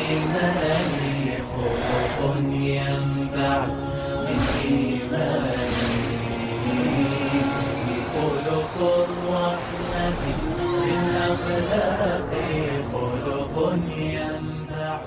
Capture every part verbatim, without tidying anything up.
إيماني خلق ينبع من إيماني خلق الرحمة من أخلاق خلق ينبع.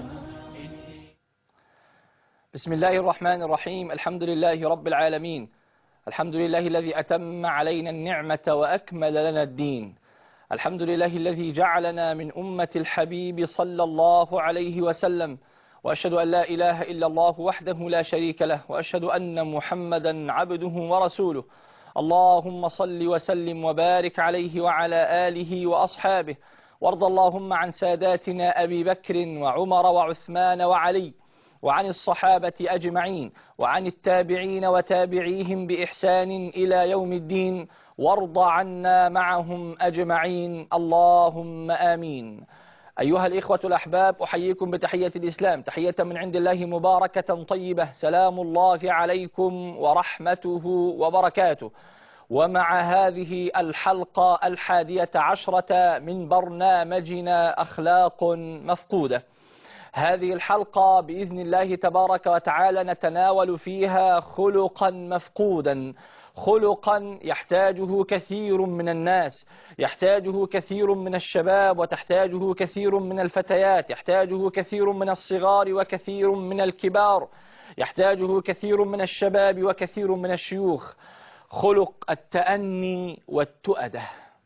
بسم الله الرحمن الرحيم. الحمد لله رب العالمين، الحمد لله الذي أتم علينا النعمة وأكمل لنا الدين، الحمد لله الذي جعلنا من أمة الحبيب صلى الله عليه وسلم، وأشهد أن لا إله إلا الله وحده لا شريك له، وأشهد أن محمدا عبده ورسوله. اللهم صل وسلم وبارك عليه وعلى آله وأصحابه، وارض اللهم عن ساداتنا أبي بكر وعمر وعثمان وعلي، وعن الصحابة أجمعين، وعن التابعين وتابعيهم بإحسان إلى يوم الدين، وارض عنا معهم أجمعين اللهم آمين. أيها الإخوة الأحباب، أحييكم بتحية الإسلام، تحية من عند الله مباركة طيبة، سلام الله عليكم ورحمته وبركاته. ومع هذه الحلقة الحادية عشرة من برنامجنا أخلاق مفقودة، هذه الحلقة بإذن الله تبارك وتعالى نتناول فيها خلقا مفقودا، خلقا يحتاجه كثير من الناس، يحتاجه كثير من الشباب، وتحتاجه كثير من الفتيات، يحتاجه كثير من الصغار وكثير من الكبار، يحتاجه كثير من الشباب وكثير من الشيوخ، خلق التأني والتؤدة.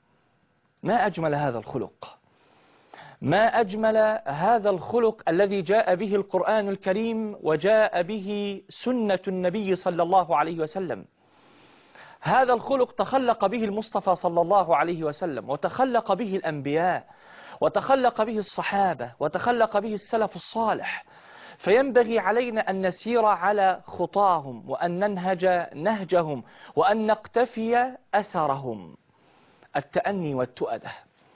ما أجمل هذا الخلق، ما أجمل هذا الخلق الذي جاء به القرآن الكريم وجاء به سنة النبي صلى الله عليه وسلم. هذا الخلق تخلق به المصطفى صلى الله عليه وسلم، وتخلق به الأنبياء، وتخلق به الصحابة، وتخلق به السلف الصالح، فينبغي علينا أن نسير على خطاهم، وأن ننهج نهجهم، وأن نقتفي أثرهم. التأني والتؤدة،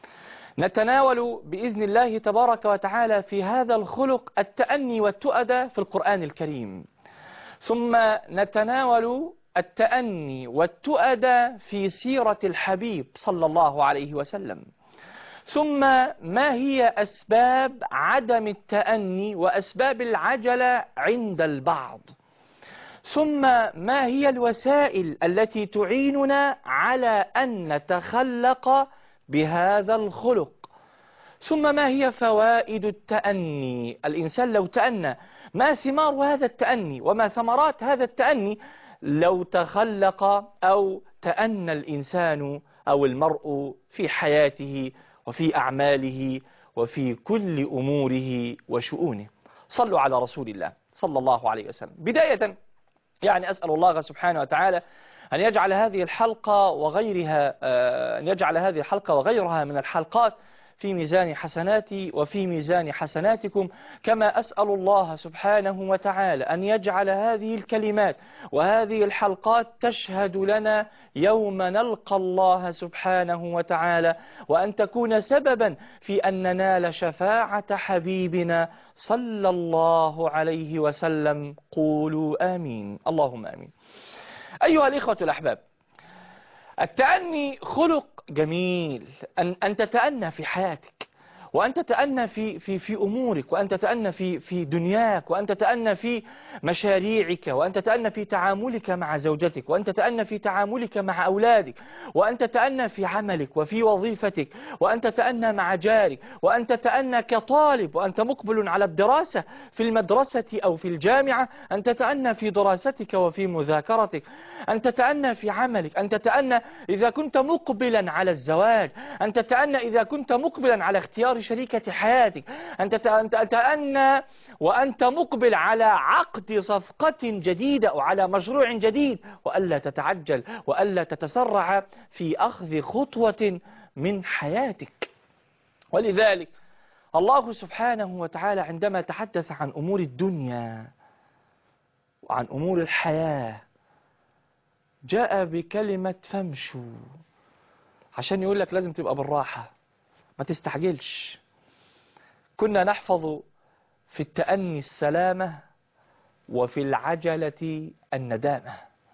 نتناول بإذن الله تبارك وتعالى في هذا الخلق التأني والتؤدة في القرآن الكريم، ثم نتناول التأني والتؤدة في سيرة الحبيب صلى الله عليه وسلم، ثم ما هي أسباب عدم التأني وأسباب العجلة عند البعض، ثم ما هي الوسائل التي تعيننا على أن نتخلق بهذا الخلق، ثم ما هي فوائد التأني. الإنسان لو تأنى، ما ثمار هذا التأني وما ثمرات هذا التأني لو تخلق أو تأنى الإنسان أو المرء في حياته وفي أعماله وفي كل أموره وشؤونه. صلوا على رسول الله صلى الله عليه وسلم. بداية يعني أسأل الله سبحانه وتعالى أن يجعل هذه الحلقة وغيرها أن يجعل هذه الحلقة وغيرها من الحلقات في ميزان حسناتي وفي ميزان حسناتكم، كما أسأل الله سبحانه وتعالى أن يجعل هذه الكلمات وهذه الحلقات تشهد لنا يوم نلقى الله سبحانه وتعالى، وأن تكون سببا في أن ننال شفاعة حبيبنا صلى الله عليه وسلم. قولوا آمين، اللهم آمين. أيها الإخوة الأحباب، التأني خلق جميل، أن أن تتأنى في حياتك، وأن تتأنى في في في أمورك، وأن تتأنى في في دنياك، وأن تتأنى في مشاريعك، وأن تتأنى في تعاملك مع زوجتك، وأن تتأنى في تعاملك مع أولادك، وأن تتأنى في عملك وفي وظيفتك، وأن تتأنى مع جارك، وأن تتأنى كطالب وأنت مقبل على الدراسة في المدرسة أو في الجامعة، أن تتأنى في دراستك وفي مذاكرتك، أن تتأنى في عملك، أن تتأنى إذا كنت مقبلا على الزواج، أن تتأنى إذا كنت مقبلا على اختيار شريكة حياتك، أن تتأنى وأنت مقبل على عقد صفقة جديدة أو على مشروع جديد، وألا تتعجل وألا تتسرع في أخذ خطوة من حياتك. ولذلك الله سبحانه وتعالى عندما تحدث عن أمور الدنيا وعن أمور الحياة جاء بكلمة فامشوا، عشان يقول لك لازم تبقى بالراحة، ما تستعجلش. كنا نحفظ في التأني السلامة وفي العجلة الندامة،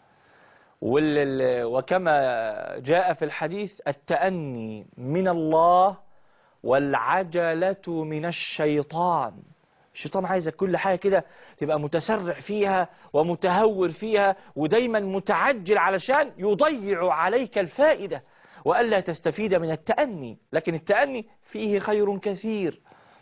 وكما جاء في الحديث التأني من الله والعجلة من الشيطان. الشيطان عايزك كل حاجة كده تبقى متسرع فيها ومتهور فيها ودايما متعجل علشان يضيع عليك الفائدة وألا تستفيد من التأني، لكن التأني فيه خير كثير.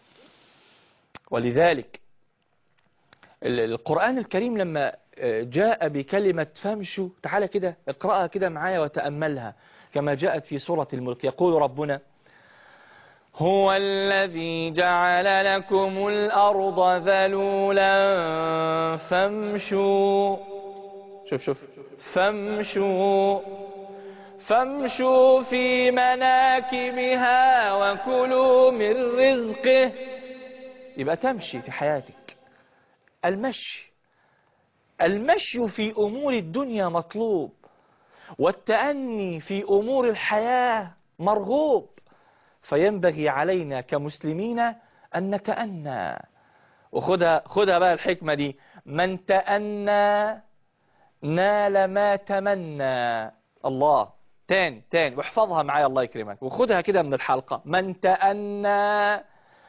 ولذلك القرآن الكريم لما جاء بكلمة فامشوا، تعالى كده اقرأها كده معايا وتأملها كما جاءت في سورة الملك. يقول ربنا: هو الذي جعل لكم الأرض ذلولا فامشوا، شوف شوف فامشوا فامشوا في مناكبها وكلوا من رزقه. يبقى تمشي في حياتك، المشي المشي في أمور الدنيا مطلوب، والتأني في أمور الحياة مرغوب، فينبغي علينا كمسلمين أن نتأنى. وخدها خدها بقى الحكمة دي: من تأنى نال ما تمنى. الله، تاني تاني واحفظها معايا الله يكرمك، وخدها كده من الحلقة: من تأنى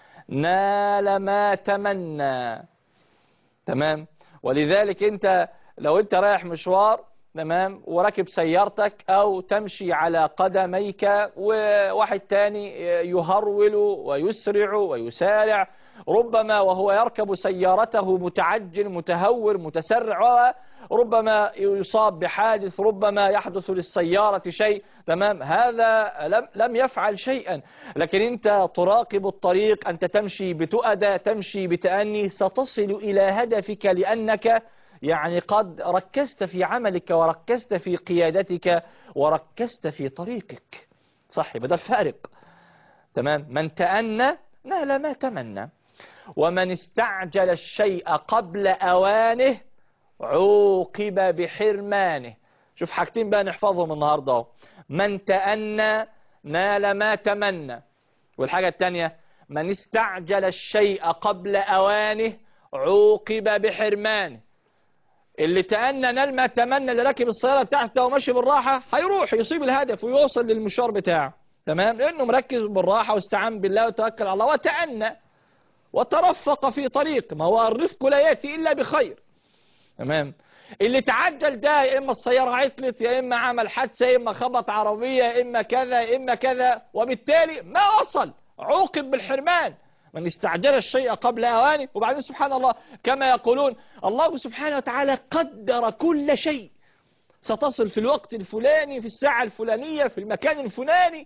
نال ما تمنى. تمام؟ ولذلك انت لو انت رايح مشوار، تمام، وراكب سيارتك او تمشي على قدميك وواحد تاني يهرول ويسرع ويسارع، ربما وهو يركب سيارته متعجل متهور متسرع، ربما يصاب بحادث، ربما يحدث للسيارة شيء، تمام، هذا لم لم يفعل شيئا، لكن انت تراقب الطريق، انت تمشي بتؤدى، تمشي بتأني، ستصل إلى هدفك لأنك يعني قد ركزت في عملك وركزت في قيادتك وركزت في طريقك. صح، يبقى ده الفارق. تمام. من تأنى نال ما تمنى، ومن استعجل الشيء قبل أوانه عوقب بحرمانه. شوف حاجتين بقى نحفظهم النهارده: من تأنى نال ما تمنى، والحاجة الثانية من استعجل الشيء قبل أوانه عوقب بحرمانه. اللي تأنى نال ما تمنى، اللي راكب السيارة بتاعته وماشي بالراحة هيروح يصيب الهدف ويوصل للمشوار بتاعه، تمام، لأنه مركز بالراحة واستعان بالله وتوكل على الله وتأنى وترفق في طريق، ما هو الرفق لا يأتي إلا بخير. تمام. اللي تعجل ده يا إما السيارة عطلت، يا إما عمل حادثة، يا إما خبط عربية، يا إما كذا يا إما كذا، وبالتالي ما وصل، عوقب بالحرمان. من استعجل الشيء قبل أوانه. وبعدين سبحان الله كما يقولون الله سبحانه وتعالى قدر كل شيء، ستصل في الوقت الفلاني في الساعة الفلانية في المكان الفلاني.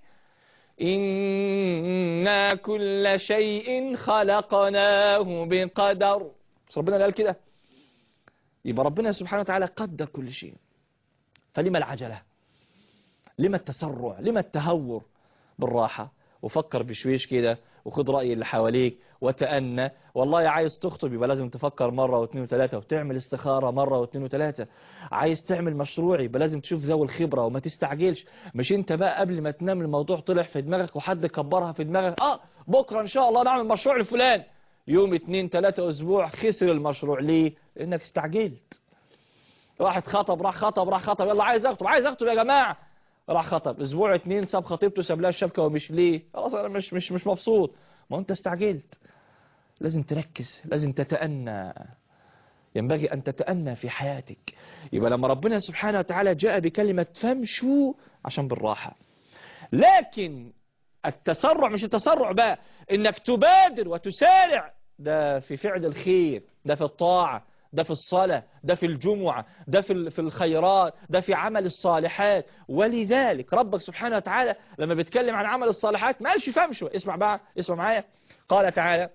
إنا كل شيء خلقناه بقدر. بس ربنا قال كده، يبقى ربنا سبحانه وتعالى قدر كل شيء. فلما العجلة؟ لما التسرع؟ لما التهور؟ بالراحة وفكر بشويش كده وخد رأي اللي حواليك وتأنى. والله عايز تخطب يبقى لازم تفكر مرة واثنين وثلاثة وتعمل استخارة مرة واثنين وثلاثة. عايز تعمل مشروع يبقى لازم تشوف ذوي الخبرة وما تستعجلش. مش انت بقى قبل ما تنام الموضوع طلع في دماغك وحد كبرها في دماغك، اه بكرة ان شاء الله نعمل مشروع لفلان، يوم اتنين تلاتة اسبوع خسر المشروع. ليه؟ لانك استعجلت. واحد خطب راح خطب راح خطب يلا عايز اخطب عايز اخطب يا جماعة، راح خطب اسبوع اتنين ساب خطيبته ساب لها الشبكة ومش ليه خلاص انا مش مش مش مبسوط. ما انت استعجلت. لازم تركز، لازم تتأنى، ينبغي أن تتأنى في حياتك. يبقى لما ربنا سبحانه وتعالى جاء بكلمة فامشوا عشان بالراحة، لكن التسرع مش التسرع بقى انك تبادر وتسارع، ده في فعل الخير، ده في الطاعة، ده في الصلاة، ده في الجمعة، ده في في الخيرات، ده في عمل الصالحات. ولذلك ربك سبحانه وتعالى لما بيتكلم عن عمل الصالحات ما قالش فامشوا. اسمع بقى، اسمع معايا، قال تعالى: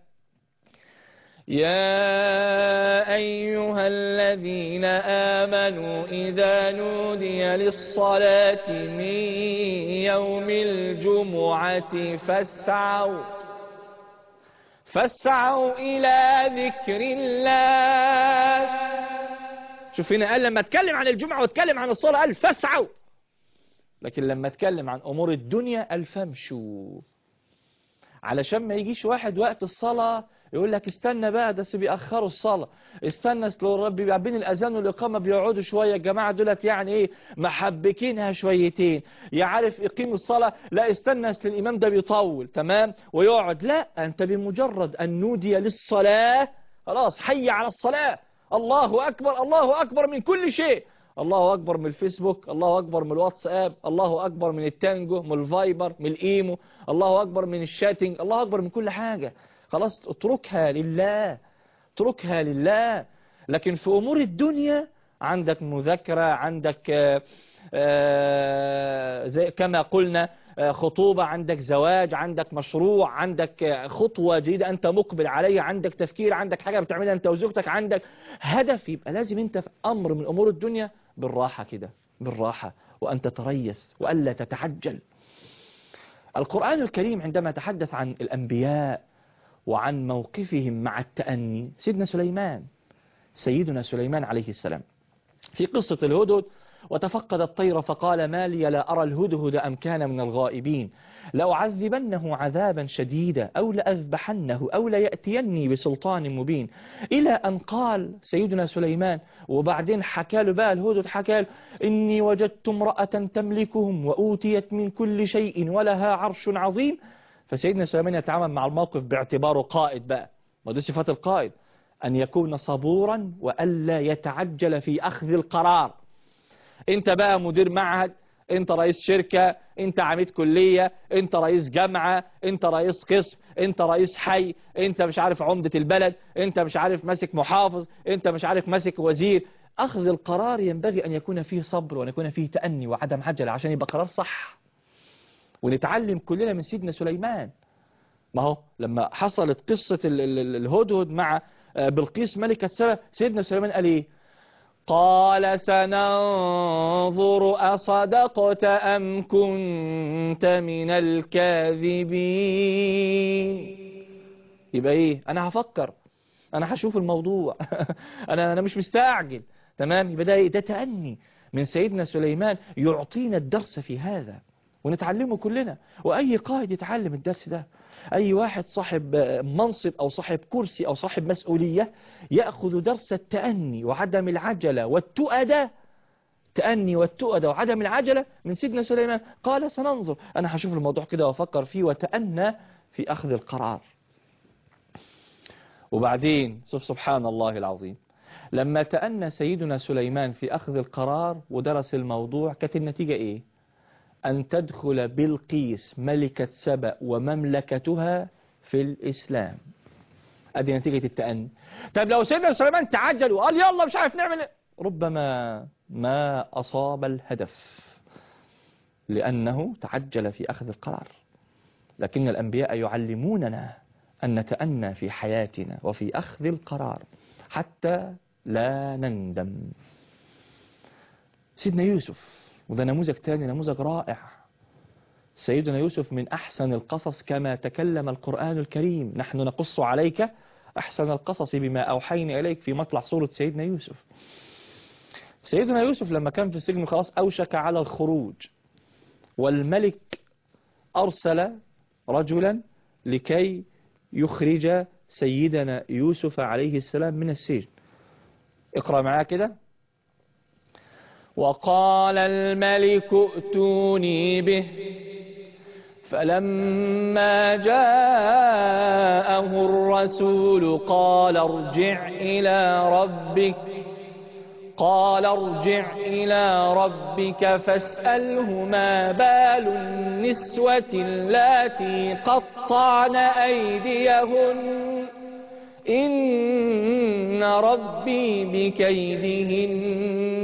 يا أيها الذين آمنوا إذا نودي للصلاة من يوم الجمعة فاسعوا فاسعوا إلى ذكر الله. شوف هنا قال لما اتكلم عن الجمعة واتكلم عن الصلاة قال فاسعوا، لكن لما اتكلم عن أمور الدنيا قال فامشوا، علشان ما يجيش واحد وقت الصلاة يقول لك استنى بقى ده بيأخروا الصلاة، استنى اصل الرب بين الأذان والإقامة بيقعدوا شوية، الجماعة دولت يعني إيه محبكينها شويتين، يعرف يقيم الصلاة، لا استنى اصل الإمام ده بيطول تمام ويقعد. لا، أنت بمجرد أن نودي للصلاة خلاص حي على الصلاة، الله أكبر الله أكبر من كل شيء، الله أكبر من الفيسبوك، الله أكبر من الواتساب، الله أكبر من التانجو، من الفايبر، من الإيمو، الله أكبر من الشاتنج، الله أكبر من كل حاجة. خلاص اتركها لله، اتركها لله. لكن في أمور الدنيا عندك مذاكرة، عندك آآ آآ زي كما قلنا خطوبة، عندك زواج، عندك مشروع، عندك خطوة جديدة أنت مقبل عليها، عندك تفكير، عندك حاجة بتعملها أنت وزوجتك، عندك هدف، يبقى لازم أنت في أمر من أمور الدنيا بالراحة كده، بالراحة، وأن تتريث وألا تتعجل. القرآن الكريم عندما تحدث عن الأنبياء وعن موقفهم مع التأني، سيدنا سليمان سيدنا سليمان عليه السلام في قصة الهدهد، وتفقد الطير فقال ما لي لا أرى الهدهد أم كان من الغائبين لأعذبنه عذابا شديدا أو لأذبحنه أو ليأتيني بسلطان مبين، إلى أن قال سيدنا سليمان، وبعدين حكى له بقى الهدهد، حكى له إني وجدت امرأة تملكهم وأوتيت من كل شيء ولها عرش عظيم. فسيدنا سليمان يتعامل مع الموقف باعتباره قائد بقى، ودي صفات القائد، أن يكون صبورا وألا يتعجل في أخذ القرار. انت بقى مدير معهد، انت رئيس شركة، انت عميد كلية، انت رئيس جامعة، انت رئيس قسم، انت رئيس حي، انت مش عارف عمدة البلد، انت مش عارف ماسك محافظ، انت مش عارف ماسك وزير. أخذ القرار ينبغي أن يكون فيه صبر وأن يكون فيه تأني وعدم عجلة عشان يبقى قرار صح. ونتعلم كلنا من سيدنا سليمان. ما هو لما حصلت قصة الهدهد مع بلقيس ملكة سبأ، سيدنا سليمان قال ايه؟ قال سننظر أصدقت أم كنت من الكاذبين. يبقى ايه؟ انا هفكر، انا هشوف الموضوع انا انا مش مستعجل، تمام؟ يبقى ده ده تأني من سيدنا سليمان يعطينا الدرس في هذا ونتعلمه كلنا، واي قائد يتعلم الدرس ده. أي واحد صاحب منصب أو صاحب كرسي أو صاحب مسؤولية يأخذ درس التأني وعدم العجلة والتؤدة، تأني والتؤدة وعدم العجلة من سيدنا سليمان. قال سننظر، أنا هشوف الموضوع كده وأفكر فيه وتأنى في أخذ القرار. وبعدين شوف سبحان الله العظيم، لما تأنى سيدنا سليمان في أخذ القرار ودرس الموضوع، كانت النتيجة إيه؟ أن تدخل بلقيس ملكة سبأ ومملكتها في الإسلام. أدي نتيجة التأني. طيب لو سيدنا سليمان تعجل وقال يلا مش عارف نعمل، ربما ما أصاب الهدف لأنه تعجل في أخذ القرار. لكن الأنبياء يعلموننا أن نتأنى في حياتنا وفي أخذ القرار حتى لا نندم. سيدنا يوسف، وده نموذج تاني، نموذج رائع. سيدنا يوسف من أحسن القصص كما تكلم القرآن الكريم، نحن نقص عليك أحسن القصص بما أوحينا إليك، في مطلع سورة سيدنا يوسف. سيدنا يوسف لما كان في السجن خلاص أوشك على الخروج، والملك أرسل رجلا لكي يخرج سيدنا يوسف عليه السلام من السجن. اقرأ معاه كده. وقال الملك ائتوني به فلما جاءه الرسول قال ارجع إلى ربك قال ارجع إلى ربك فاسأله ما بال النسوة اللاتي قطعن أيديهن إن ربي بكيدهن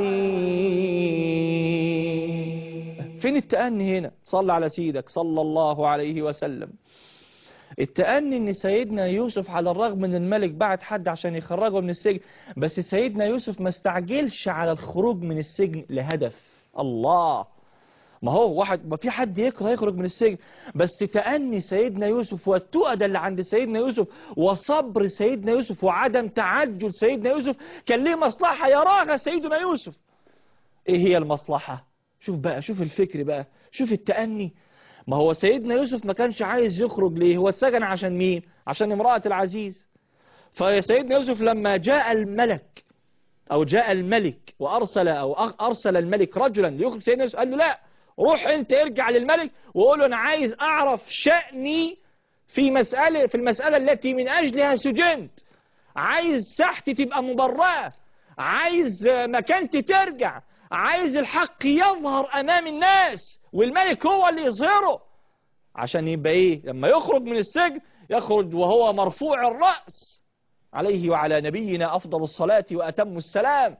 عليم. فين التأني هنا؟ صلى على سيدك صلى الله عليه وسلم. التأني ان سيدنا يوسف على الرغم من الملك بعت حد عشان يخرجه من السجن، بس سيدنا يوسف ما استعجلش على الخروج من السجن لهدف الله. ما هو واحد، ما في حد يكره يخرج من السجن، بس تأني سيدنا يوسف والتؤدة اللي عند سيدنا يوسف وصبر سيدنا يوسف وعدم تعجل سيدنا يوسف كان ليه مصلحة يراها سيدنا يوسف. ايه هي المصلحة؟ شوف بقى، شوف الفكر بقى، شوف التأني. ما هو سيدنا يوسف ما كانش عايز يخرج ليه؟ هو اتسجن عشان مين؟ عشان امرأة العزيز. فسيدنا يوسف لما جاء الملك أو جاء الملك وأرسل أو أرسل الملك رجلا ليخرج سيدنا يوسف، قال له لا، روح أنت ارجع للملك وقول له أنا عايز أعرف شأني في مسألة في المسألة التي من أجلها سجنت، عايز ساحتي تبقى مبرأة، عايز مكانتي ترجع، عايز الحق يظهر أمام الناس والملك هو اللي يظهره، عشان يبقى إيه لما يخرج من السجن يخرج وهو مرفوع الرأس عليه وعلى نبينا أفضل الصلاة وأتم السلام.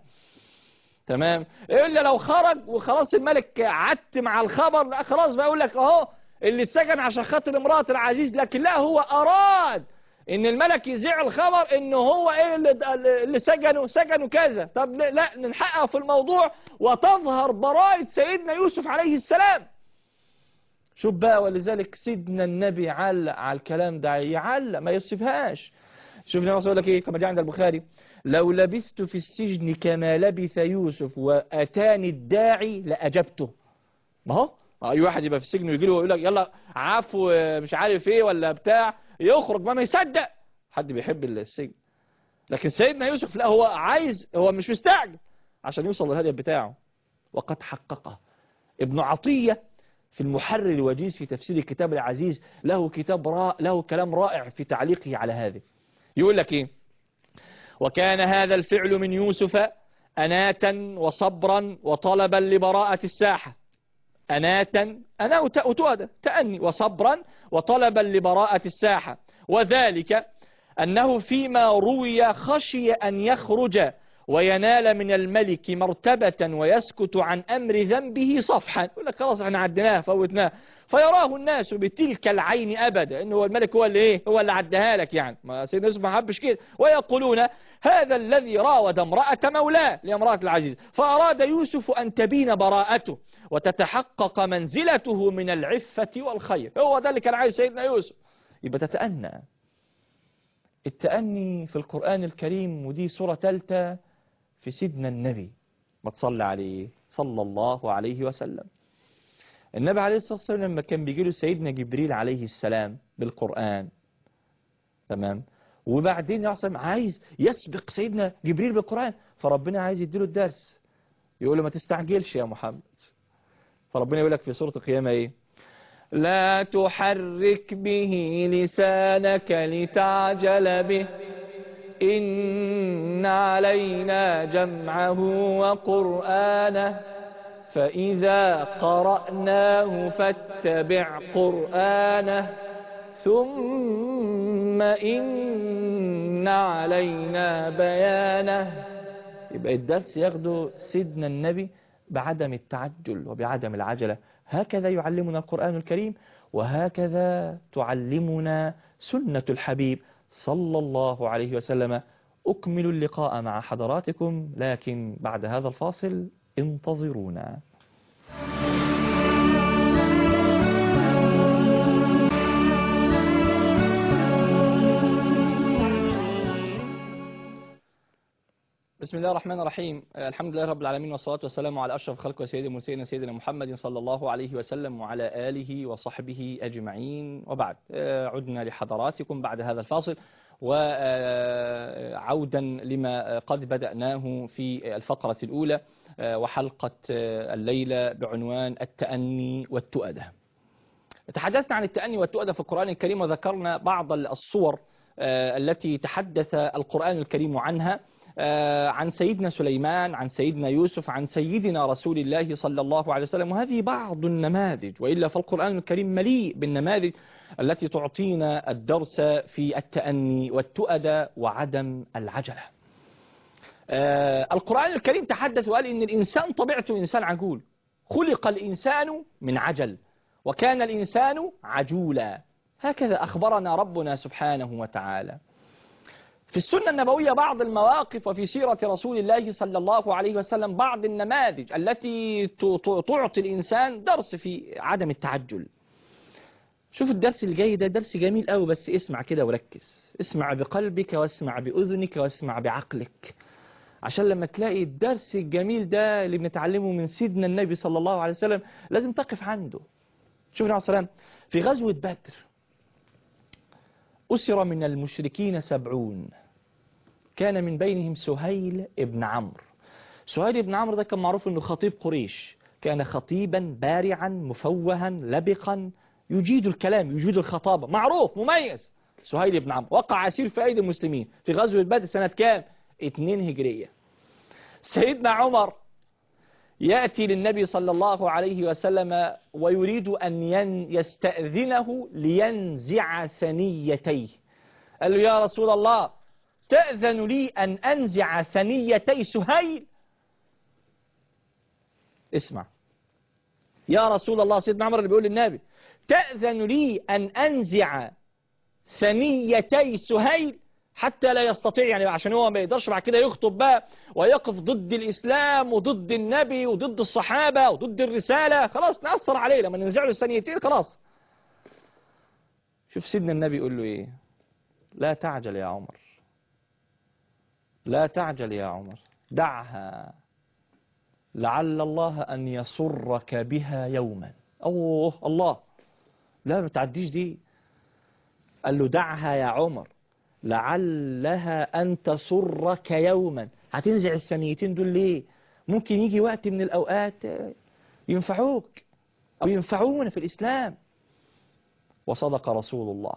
تمام. إلا لو خرج وخلاص الملك عت مع الخبر، لا خلاص بقى يقول لك أهو اللي اتسجن عشان خاطر امرأة العزيز، لكن لا، هو أراد إن الملك يذيع الخبر إنه هو إيه اللي, اللي سجنوا سجنوا كذا. طب لا، نحقق في الموضوع وتظهر براءة سيدنا يوسف عليه السلام. شوف بقى، ولذلك سيدنا النبي علق على الكلام ده، يعلق ما يسيبهاش. شوف النبي يقول لك ايه كما جاء عند البخاري: لو لبثت في السجن كما لبث يوسف واتاني الداعي لاجبته. ما هو اي واحد يبقى في السجن ويجي له ويقول لك يلا عفو مش عارف ايه ولا بتاع، يخرج ما ما يصدق حد بيحب السجن. لكن سيدنا يوسف لا، هو عايز، هو مش مستعجل عشان يوصل للهدف بتاعه، وقد حققه. ابن عطية في المحرر الوجيز في تفسير الكتاب العزيز له كتاب را... له كلام رائع في تعليقه على هذا. يقول لك ايه: وكان هذا الفعل من يوسف أناتا وصبرا وطلبا لبراءة الساحة. أناتا أنا وتؤدى تأني، وصبرا وطلبا لبراءة الساحة، وذلك أنه فيما روي خشي أن يخرج وينال من الملك مرتبة ويسكت عن أمر ذنبه صفحا. يقول لك خلاص احنا عدناه فوتناه، فيراه الناس بتلك العين أبدا، إنه هو الملك هو اللي إيه هو اللي عدها لك يعني، ما سيدنا يوسف ما حبش كده. ويقولون هذا الذي راود امرأة مولاه لامرأة العزيز، فأراد يوسف أن تبين براءته وتتحقق منزلته من العفة والخير. هو ده اللي كان عايز سيدنا يوسف. يبقى تتأنى. التأني في القرآن الكريم، ودي سورة ثالثة في سيدنا النبي، ما تصلي عليه صلى الله عليه وسلم. النبي عليه الصلاة والسلام لما كان بيجي له سيدنا جبريل عليه السلام بالقرآن، تمام، وبعدين يعصم عايز يسبق سيدنا جبريل بالقرآن، فربنا عايز يديله الدرس، يقول له ما تستعجلش يا محمد. فربنا يقول لك في سورة القيامة ايه: لا تحرك به لسانك لتعجل به إن علينا جمعه وقرآنه فإذا قرأناه فاتبع قرآنه ثم إن علينا بيانه. يبقى الدرس ياخده سيدنا النبي بعدم التعجل وبعدم العجلة. هكذا يعلمنا القرآن الكريم، وهكذا تعلمنا سنة الحبيب صلى الله عليه وسلم. أكمل اللقاء مع حضراتكم، لكن بعد هذا الفاصل انتظرونا. بسم الله الرحمن الرحيم. الحمد لله رب العالمين، والصلاة والسلام على أشرف خلق وسيد المرسلين سيدنا محمد صلى الله عليه وسلم وعلى آله وصحبه أجمعين، وبعد. عدنا لحضراتكم بعد هذا الفاصل، وعودا لما قد بدأناه في الفقرة الأولى وحلقة الليلة بعنوان التأني والتؤدة. تحدثنا عن التأني والتؤدة في القرآن الكريم، وذكرنا بعض الصور التي تحدث القرآن الكريم عنها، عن سيدنا سليمان، عن سيدنا يوسف، عن سيدنا رسول الله صلى الله عليه وسلم. وهذه بعض النماذج، وإلا فالقرآن الكريم مليء بالنماذج التي تعطينا الدرس في التأني والتؤدة وعدم العجلة. القرآن الكريم تحدث وقال إن الإنسان طبيعته إنسان عجول، خلق الإنسان من عجل وكان الإنسان عجولا. هكذا أخبرنا ربنا سبحانه وتعالى. في السنة النبوية بعض المواقف، وفي سيرة رسول الله صلى الله عليه وسلم بعض النماذج التي تعطي الإنسان درس في عدم التعجل. شوف الدرس الجاي ده درس جميل قوي، بس اسمع كده وركز، اسمع بقلبك واسمع بأذنك واسمع بعقلك، عشان لما تلاقي الدرس الجميل ده اللي بنتعلمه من سيدنا النبي صلى الله عليه وسلم لازم تقف عنده. شوف النبي عليه الصلاة والسلام في غزوة بدر أسر من المشركين سبعون، كان من بينهم سهيل ابن عمرو. سهيل ابن عمرو ده كان معروف أنه خطيب قريش، كان خطيبا بارعا مفوها لبقا يجيد الكلام يجيد الخطابة، معروف مميز. سهيل بن عمرو وقع أسير في أيدي المسلمين في غزوة بدر سنة كام؟ اتنين هجرية. سيدنا عمر يأتي للنبي صلى الله عليه وسلم ويريد أن يستأذنه لينزع ثنيتيه. قال له يا رسول الله تأذن لي أن أنزع ثنيتي سهيل؟ اسمع يا رسول الله، سيدنا عمر اللي بيقول للنبي تأذن لي أن أنزع ثنيتي سهيل حتى لا يستطيع، يعني عشان هو ما يقدرش بعد كده يخطب بقى ويقف ضد الإسلام وضد النبي وضد الصحابة وضد الرسالة، خلاص نأثر عليه لما ننزع له الثنيتين خلاص. شوف سيدنا النبي يقول له إيه؟ لا تعجل يا عمر، لا تعجل يا عمر، دعها لعل الله أن يسرك بها يوما. أوه الله، لا ما تعديش دي. قال له دعها يا عمر لعلها أن تسرك يوما. هتنزع الثنيتين دول ليه؟ ممكن يجي وقت من الأوقات ينفعوك أو ينفعونا في الإسلام. وصدق رسول الله،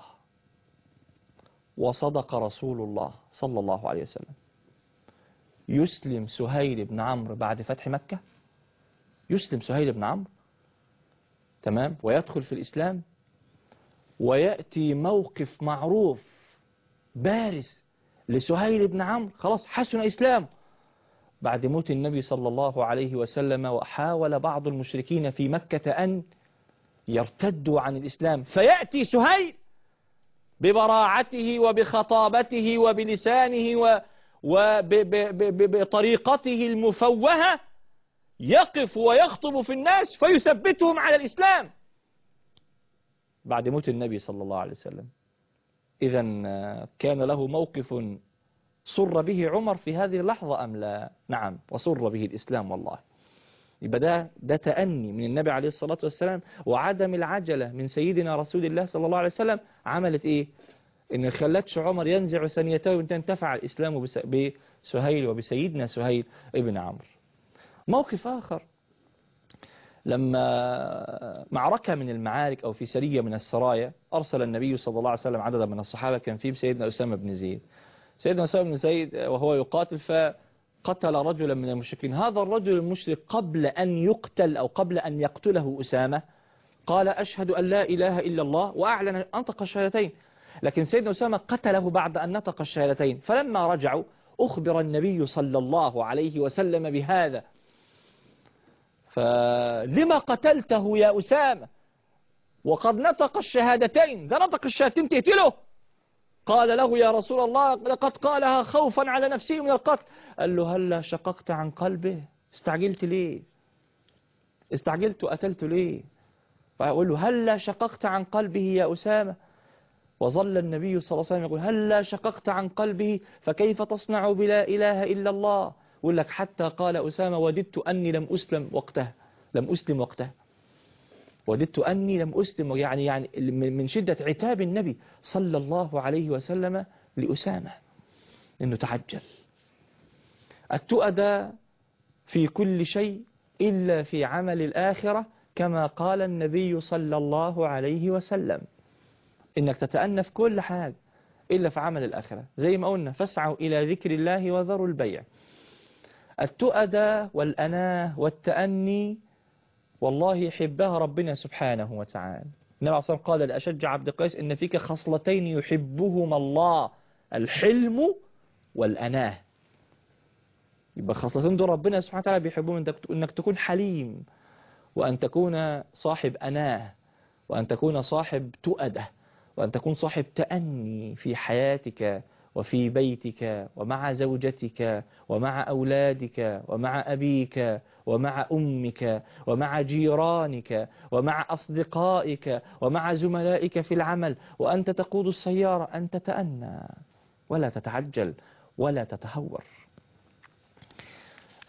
وصدق رسول الله صلى الله عليه وسلم. يسلم سهيل بن عمرو بعد فتح مكة، يسلم سهيل بن عمرو تمام ويدخل في الإسلام، ويأتي موقف معروف بارز لسهيل بن عمرو، خلاص حسن إسلام بعد موت النبي صلى الله عليه وسلم. وحاول بعض المشركين في مكة أن يرتدوا عن الإسلام، فيأتي سهيل ببراعته وبخطابته وبلسانه وبطريقته المفوهة يقف ويخطب في الناس فيثبتهم على الإسلام بعد موت النبي صلى الله عليه وسلم. إذن كان له موقف سر به عمر في هذه اللحظة أم لا؟ نعم، وسر به الإسلام والله. يبقى ده, ده تأني من النبي عليه الصلاة والسلام، وعدم العجلة من سيدنا رسول الله صلى الله عليه وسلم عملت إيه؟ إن خلتش عمر ينزع ثنيته وانتفع الإسلام بسهيل وبسيدنا سهيل ابن عمرو. موقف آخر لما معركة من المعارك أو في سرية من السرايا أرسل النبي صلى الله عليه وسلم عددا من الصحابة، كان فيهم سيدنا أسامة بن زيد. سيدنا أسامة بن زيد وهو يقاتل فقتل رجلا من المشركين. هذا الرجل المشرك قبل أن يقتل أو قبل أن يقتله أسامة قال أشهد أن لا إله إلا الله وأعلن أنطق الشهادتين، لكن سيدنا أسامة قتله بعد أن نطق الشهادتين. فلما رجعوا أخبر النبي صلى الله عليه وسلم بهذا، فلما قتلته يا أسامة وقد نطق الشهادتين؟ ده نطق الشهادتين تقتله؟ قال له يا رسول الله لقد قالها خوفا على نفسه من القتل. قال له هلا شققت عن قلبه؟ استعجلت ليه؟ استعجلت وقتلت ليه؟ فأقول له هلا شققت عن قلبه يا أسامة؟ وظل النبي صلى الله عليه وسلم يقول هلا شققت عن قلبه فكيف تصنع بلا إله إلا الله؟ يقول لك حتى قال أسامة وددت أني لم أسلم وقتها، لم أسلم وقتها، وددت أني لم أسلم، يعني يعني من شدة عتاب النبي صلى الله عليه وسلم لأسامة إنه تعجل. التؤدى في كل شيء إلا في عمل الآخرة، كما قال النبي صلى الله عليه وسلم إنك تتأنى في كل حاجة إلا في عمل الآخرة، زي ما قلنا فاسعوا إلى ذكر الله وذروا البيع. التؤدى والأناه والتأني والله يحبها ربنا سبحانه وتعالى. النبي عليه الصلاة والسلام قال لأشج عبد قيس إن فيك خصلتين يحبهما الله، الحلم والأناه. يبقى خصلتين دول ربنا سبحانه وتعالى بيحبهم، إنك تكون حليم، وأن تكون صاحب أناه، وأن تكون صاحب تؤدة، وأن تكون صاحب تأني في حياتك وفي بيتك ومع زوجتك ومع أولادك ومع أبيك ومع أمك ومع جيرانك ومع أصدقائك ومع زملائك في العمل. وأنت تقود السيارة أن تتأنى ولا تتعجل ولا تتهور.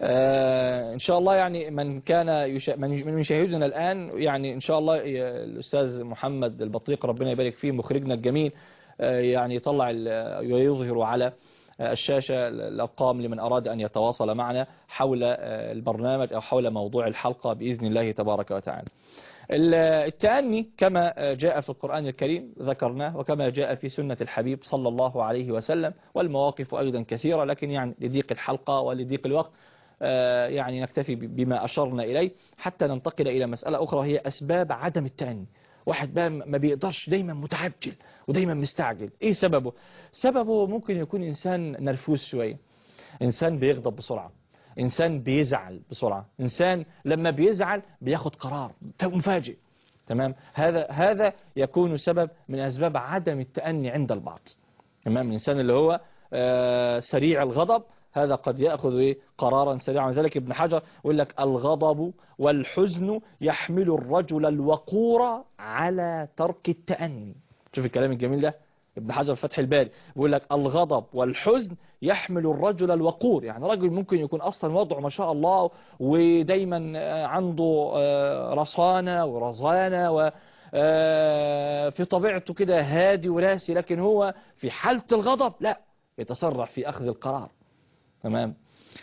آه إن شاء الله يعني من كان يشا... من من يشاهدنا الآن يعني إن شاء الله الأستاذ محمد البطريق ربنا يبارك فيه مخرجنا الجميل آه يعني يطلع ويظهر على الشاشة الأرقام لمن أراد أن يتواصل معنا حول البرنامج أو حول موضوع الحلقة بإذن الله تبارك وتعالى. التأني كما جاء في القرآن الكريم ذكرناه وكما جاء في سنة الحبيب صلى الله عليه وسلم، والمواقف أيضا كثيرة، لكن يعني لضيق الحلقة ولضيق الوقت يعني نكتفي بما أشرنا إليه حتى ننتقل إلى مسألة أخرى هي أسباب عدم التأني. واحد بقى ما بيقدرش، دايما متعجل ودايما مستعجل. ايه سببه؟ سببه ممكن يكون انسان نرفوز شوية، انسان بيغضب بسرعة، انسان بيزعل بسرعة، انسان لما بيزعل بياخد قرار مفاجئ. تمام؟ هذا هذا يكون سبب من اسباب عدم التأني عند البعض. تمام؟ الانسان اللي هو آه سريع الغضب هذا قد يأخذ إيه؟ قرارا سريعا. ذلك ابن حجر يقول لك الغضب والحزن يحمل الرجل الوقور على ترك التأني. شوف الكلام الجميل ده ابن حجر فتح الباري بيقول لك الغضب والحزن يحمل الرجل الوقور، يعني رجل ممكن يكون أصلا وضعه ما شاء الله ودايما عنده رصانة ورزانة و في طبيعته كده هادي وراسي، لكن هو في حالة الغضب لا، يتسرع في أخذ القرار. تمام؟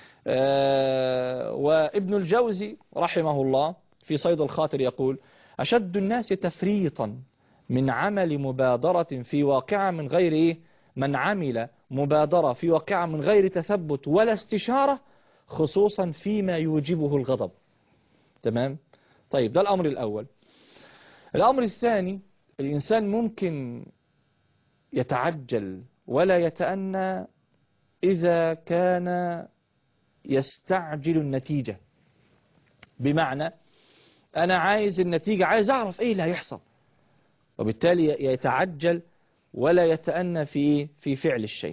آه وابن الجوزي رحمه الله في صيد الخاطر يقول أشد الناس تفريطا من عمل مبادرة في واقعة من غير إيه؟ من عمل مبادرة في واقعة من غير تثبت ولا استشارة، خصوصا فيما يوجبه الغضب. تمام؟ طيب ده الأمر الأول. الأمر الثاني، الإنسان ممكن يتعجل ولا يتأنى إذا كان يستعجل النتيجة. بمعنى أنا عايز النتيجة، عايز أعرف إيه اللي هيحصل، وبالتالي يتعجل ولا يتأنى في في فعل الشيء.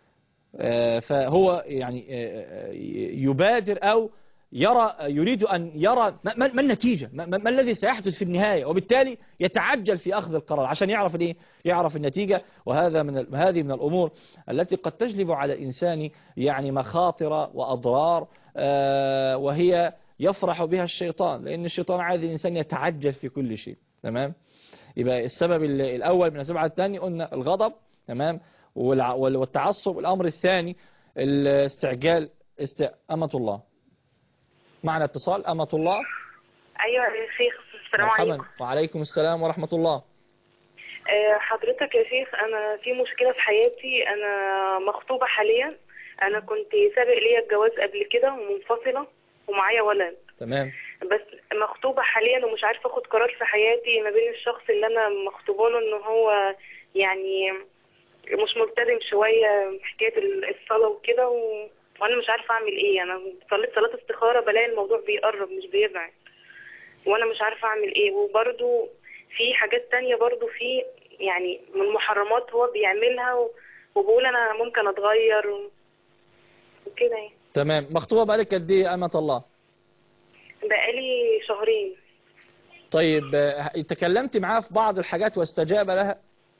فهو يعني يبادر أو يرى يريد أن يرى ما, ما النتيجة، ما, ما الذي سيحدث في النهاية، وبالتالي يتعجل في أخذ القرار عشان يعرف الايه، يعرف النتيجة. وهذا من هذه من الأمور التي قد تجلب على الإنسان يعني مخاطر وأضرار وهي يفرح بها الشيطان، لأن الشيطان عايز الإنسان يتعجل في كل شيء. تمام؟ يبقى السبب الأول من الأسباب الثاني قلنا الغضب، تمام، والتعصب. الأمر الثاني الاستعجال. است... أمة الله معنا اتصال. أمة الله. أيوة يا شيخ، السلام عليكم. وعليكم السلام ورحمة الله. حضرتك يا شيخ أنا في مشكلة في حياتي، أنا مخطوبة حاليا، أنا كنت سابق ليا الجواز قبل كده ومنفصلة ومعايا ولد. تمام. بس مخطوبة حاليا ومش عارفة أخد قرار في حياتي ما بين الشخص اللي أنا مخطوبة له إن هو يعني مش ملتزم شوية حكاية الصلاة وكده و... وانا مش عارفه اعمل ايه. انا صليت صلاه استخاره بلاقي الموضوع بيقرب مش بيبعد، وانا مش عارفه اعمل ايه. وبرده في حاجات تانية برده في يعني من محرمات هو بيعملها و... وبقول انا ممكن اتغير و... وكده يعني. تمام. مخطوبه بقالك قد ايه امة الله؟ بقالي شهرين. طيب تكلمت معاه في بعض الحاجات واستجاب لها؟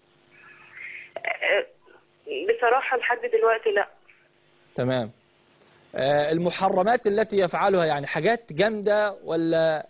بصراحه لحد دلوقتي لا. تمام. المحرمات التي يفعلها يعني حاجات جامدة ولا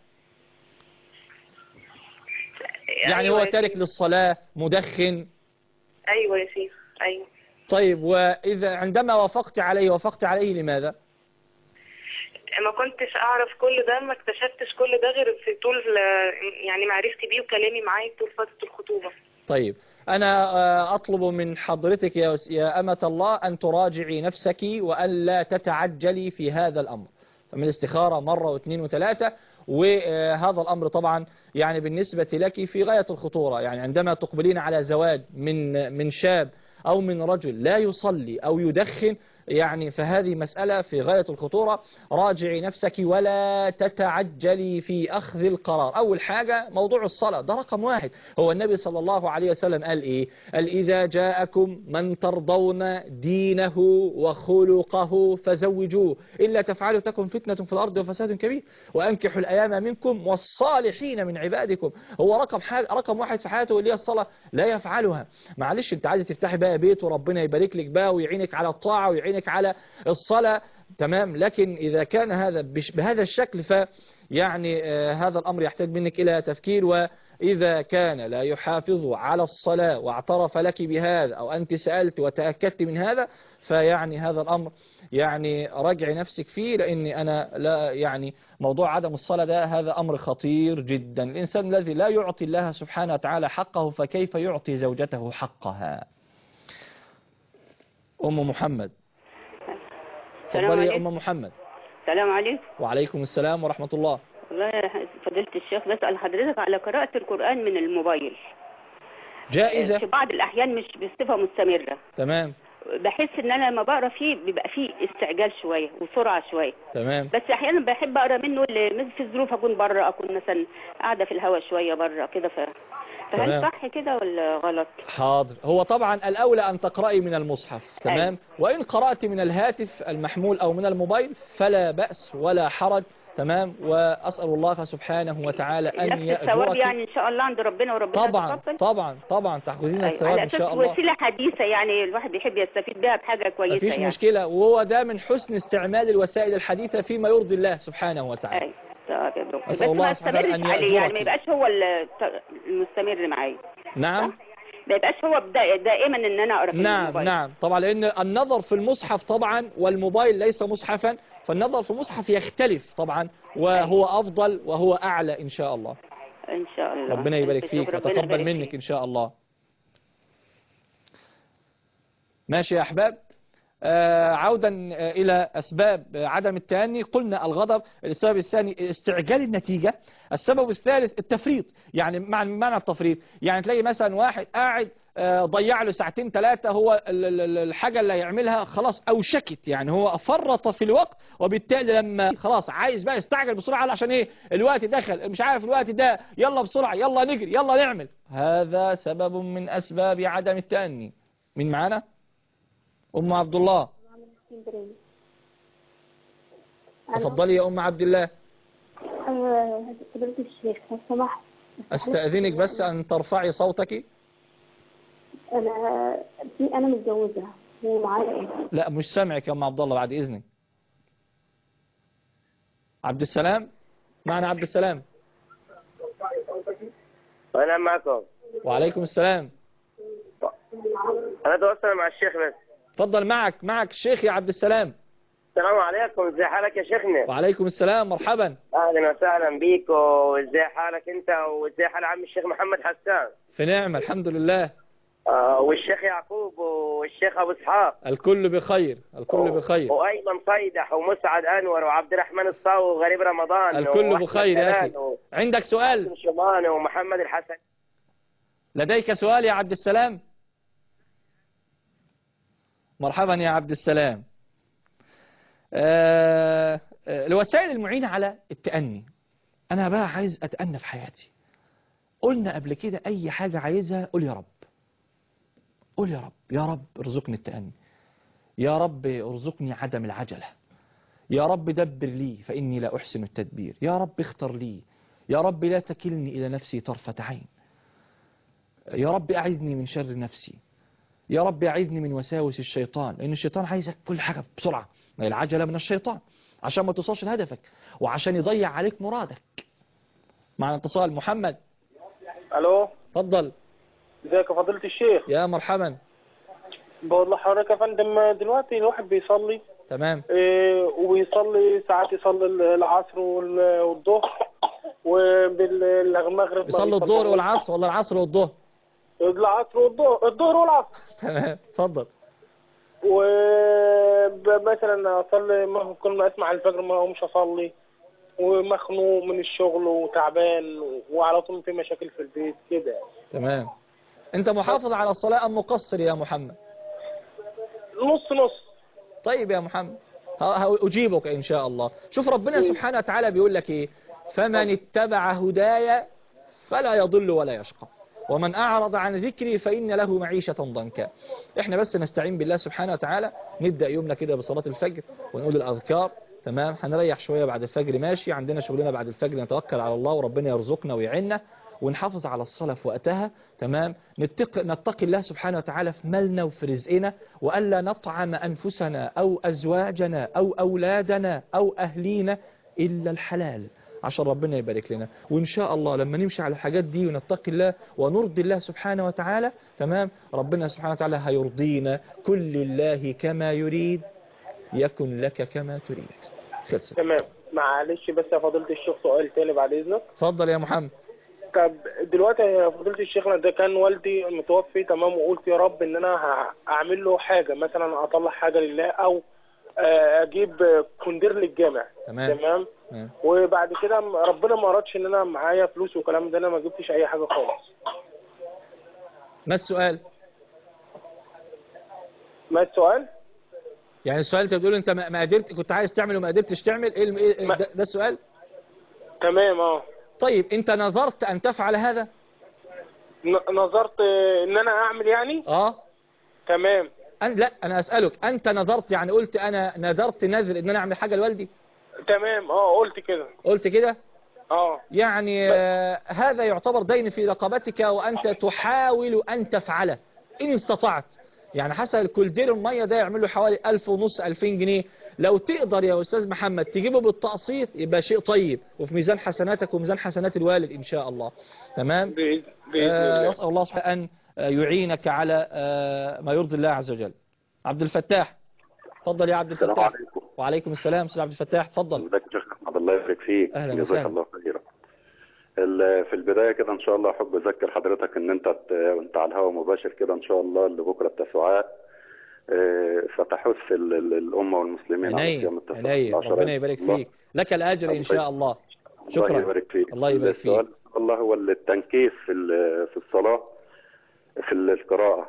يعني أيوة هو تارك للصلاة، مدخن؟ أيوة يا شيخ أيوة. طيب وإذا عندما وافقت عليه وافقت عليه لماذا؟ ما كنتش أعرف كل ده، ما اكتشفتش كل ده غير في طول يعني معرفتي بيه وكلامي معاه طول فترة الخطوبة. طيب أنا أطلب من حضرتك يا يا أمة الله أن تراجعي نفسك وأن لا تتعجلي في هذا الأمر. من الاستخارة مرة واثنين وثلاثة، وهذا الأمر طبعا يعني بالنسبة لك في غاية الخطورة. يعني عندما تقبلين على زواج من من شاب أو من رجل لا يصلي أو يدخن، يعني فهذه مسألة في غاية الخطورة. راجعي نفسك ولا تتعجلي في أخذ القرار. أول حاجة موضوع الصلاة ده رقم واحد. هو النبي صلى الله عليه وسلم قال إيه؟ قال إذا جاءكم من ترضون دينه وخلقه فزوجوه إلا تفعلوا تكن فتنة في الأرض وفساد كبير وأنكحوا الأيام منكم والصالحين من عبادكم. هو رقم حاجة رقم واحد في حياته اللي هي الصلاة لا يفعلها. معلش أنت عايز تفتحي بقى بيت وربنا يبارك لك بقى ويعينك على الطاعة ويعينك عينك على الصلاة، تمام. لكن إذا كان هذا بهذا الشكل ف يعني آه هذا الأمر يحتاج منك إلى تفكير. وإذا كان لا يحافظ على الصلاة واعترف لك بهذا أو أنت سألت وتأكدت من هذا، فيعني هذا الأمر يعني راجع نفسك فيه، لأن أنا لا يعني موضوع عدم الصلاة ده هذا أمر خطير جدا. الإنسان الذي لا يعطي الله سبحانه وتعالى حقه فكيف يعطي زوجته حقها؟ أم محمد، تفضلي يا أم محمد. السلام عليكم. وعليكم السلام ورحمة الله. والله يا فضيلة الشيخ بسأل حضرتك على قراءة القرآن من الموبايل. جائزة في بعض الأحيان مش بصفة مستمرة. تمام. بحس ان انا لما بقرا فيه بيبقى فيه استعجال شويه وسرعه شويه. تمام. بس احيانا بحب اقرا منه اللي في ظروف اكون بره، اكون مثلا قاعده في الهواء شويه بره كده ف... فهل تمام. صح كده ولا غلط؟ حاضر. هو طبعا الأولى أن تقرأي من المصحف، تمام. أيوة. وإن قرأت من الهاتف المحمول أو من الموبايل فلا بأس ولا حرج، تمام. وأسأل الله سبحانه وتعالى أن يأجرك. نفس الثواب يعني إن شاء الله عند ربنا وربنا طبعا يتقبل. طبعا طبعا تأخذين أيوة. الثواب إن شاء الله. وسيلة حديثة يعني الواحد بيحب يستفيد بها بحاجة كويسة. مفيش يعني. مشكلة، وهو ده من حسن استعمال الوسائل الحديثة فيما يرضي الله سبحانه وتعالى. أيوة. طب يا دكتور. أسأل الله سبحانه وتعالى أن يأجرك يعني ما يأجرك. يبقاش هو المستمر معايا. نعم. صح؟ ما يبقاش هو دائما ان انا اقرا في نعم الموبايل. نعم طبعا، لان النظر في المصحف طبعا والموبايل ليس مصحفا، فالنظر في المصحف يختلف طبعا، وهو افضل وهو اعلى ان شاء الله. ان شاء الله. ربنا يبارك فيك وتقبل منك فيك. ان شاء الله. ماشي يا احباب. آه عودا آه إلى أسباب عدم التأني، قلنا الغضب. السبب الثاني استعجال النتيجة. السبب الثالث التفريط. يعني معنى التفريط يعني تلاقي مثلا واحد قاعد آه ضيع له ساعتين ثلاثة، هو الحاجة اللي هيعملها خلاص أوشكت، يعني هو فرط في الوقت، وبالتالي لما خلاص عايز بقى يستعجل بسرعة عشان إيه الوقت دخل، مش عارف الوقت ده، يلا بسرعة، يلا نجري، يلا نعمل. هذا سبب من أسباب عدم التأني. مين معانا؟ أم عبد الله. تفضلي يا أم عبد الله. أيوة فضيلة الشيخ لو سمحت. أستأذنك بس أن ترفعي صوتك. أنا في أنا متجوزة ومعايا إيه؟ لا مش سامعك يا أم عبد الله بعد إذنك. عبد السلام، معنا عبد السلام. أنا معكم. وعليكم السلام. أنا تواصل مع الشيخ بس. تفضل. معك معك الشيخ يا عبد السلام. السلام عليكم، ازي حالك يا شيخنا؟ وعليكم السلام، مرحبا. اهلا وسهلا بيك، وازي حالك انت، وازي حال عم الشيخ محمد حسان؟ في نعمة الحمد لله. آه والشيخ يعقوب والشيخ ابو اسحاق. الكل بخير، الكل بخير. وايمن صيدح ومسعد انور وعبد الرحمن الصاوي وغريب رمضان. الكل بخير يا اخي. و... عندك سؤال؟ شماني ومحمد الحسن. لديك سؤال يا عبد السلام؟ مرحبا يا عبد السلام. آه الوسائل المعينة على التأني. أنا بقى عايز أتأنى في حياتي. قلنا قبل كده أي حاجة عايزها قول يا رب، قول يا رب، يا رب ارزقني التأني، يا رب ارزقني عدم العجلة، يا رب دبر لي فإني لا أحسن التدبير، يا رب اختر لي، يا رب لا تكلني إلى نفسي طرفة عين، يا رب أعذني من شر نفسي، يا رب أعذني من وساوس الشيطان، لأن الشيطان عايزك كل حاجة بسرعة. العجلة من الشيطان عشان ما توصلش لهدفك وعشان يضيع عليك مرادك. معنا اتصال. محمد. الو. اتفضل. ازيك يا فضيلة الشيخ؟ يا مرحبا. بقول لحضرتك يا فندم دلوقتي الواحد بيصلي. تمام. إيه وبيصلي ساعات يصلي العصر والظهر وبالمغرب. بيصلي الظهر والعصر ولا العصر والظهر؟ العصر والظهر، الظهر والعصر. تمام اتفضل. ومثلا اصلي ممكن ما اسمع الفجر ما اقومش اصلي، ومخنوق من الشغل وتعبان وعلى طول في مشاكل في البيت كده. تمام. انت محافظ على الصلاة ام مقصر يا محمد؟ نص نص. طيب يا محمد اجيبك ان شاء الله. شوف ربنا سبحانه وتعالى بيقول لك ايه؟ فمن اتبع هدايا فلا يضل ولا يشقى ومن أعرض عن ذكري فإن له معيشة ضنكا. احنا بس نستعين بالله سبحانه وتعالى، نبدأ يومنا كده بصلاة الفجر ونقول الأذكار، تمام. هنريح شوية بعد الفجر ماشي، عندنا شغلنا بعد الفجر نتوكل على الله وربنا يرزقنا ويعيننا، ونحافظ على الصلاة في وقتها. تمام. نتقي, نتقي الله سبحانه وتعالى في مالنا وفي رزقنا، وألا نطعم أنفسنا أو أزواجنا أو أولادنا أو أهلينا إلا الحلال عشان ربنا يبارك لنا. وإن شاء الله لما نمشي على الحاجات دي ونتقي الله ونرضي الله سبحانه وتعالى، تمام، ربنا سبحانه وتعالى هيرضينا. كل الله كما يريد يكن لك كما تريد. خلصت. تمام. معلش بس يا فضيلة الشيخ سؤال تاني بعد إذنك. اتفضل يا محمد. طب دلوقتي يا فضيلة الشيخ، ده كان والدي متوفي، تمام، وقلت يا رب ان انا هعمل له حاجة، مثلا اطلع حاجة لله او اجيب كوندير للجامع. تمام. تمام. تمام. وبعد كده ربنا ما ارادش ان انا معايا فلوس والكلام ده، انا ما جبتش اي حاجة خالص. ما السؤال؟ ما السؤال؟ يعني السؤال انت بتقول انت ما قدرت، كنت عايز تعمل وما قدرتش تعمل، ايه إيه ده, ده السؤال؟ تمام. اه طيب انت نظرت ان تفعل هذا؟ نظرت ان انا اعمل يعني. اه تمام. أن لا انا اسالك، انت نظرت يعني قلت انا نذرت نذر ان انا اعمل حاجه لوالدي؟ تمام. اه قلت كده. قلت كده. اه يعني آه هذا يعتبر دين في رقبتك وانت تحاول ان تفعله ان استطعت. يعني حسب الكولدير الميه ده يعمل له حوالي ألف ونص ألفين جنيه، لو تقدر يا أستاذ محمد تجيبه بالتقسيط يبقى شيء طيب وفي ميزان حسناتك وميزان حسنات الوالد إن شاء الله. تمام. بإذن آه الله. أسأل الله سبحانه أن يعينك على آه ما يرضي الله عز وجل. عبد الفتاح، تفضل يا عبد الفتاح. السلام عليكم. وعليكم السلام أستاذ عبد الفتاح، تفضل. ازيك يا شيخ احمد، الله يبارك فيك. أهلا جزاك وسهلا. الله خيرا. في البدايه كده ان شاء الله احب اذكر حضرتك ان انت وانت على الهواء مباشر كده ان شاء الله لبكره التسوعاء فتحث الامه والمسلمين على صيام التسوعاء. ربنا يبارك فيك، لك الاجر ان شاء الله. شكرا. الله يبارك فيك. الله يبارك فيك. السؤال الله هو التنكيس في في الصلاه في القراءه،